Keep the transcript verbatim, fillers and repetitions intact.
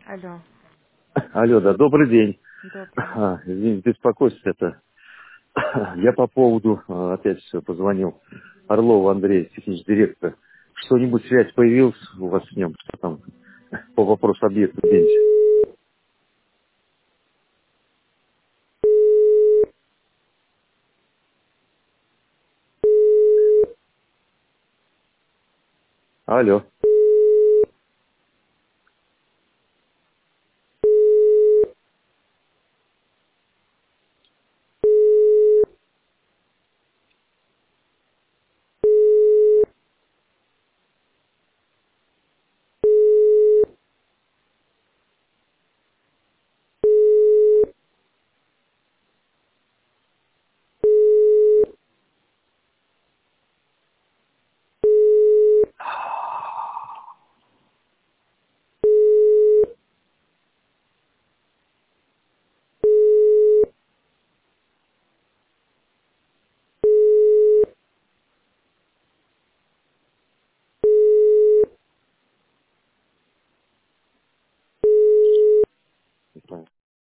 Алло, Алло, да, добрый день. добрый. А, извините, беспокойство это. Я по поводу, а, опять все, позвонил Орлову Андрею, технический директор. Что-нибудь связь появилась у вас с ним? Что там по вопросу объекта денег? Алло.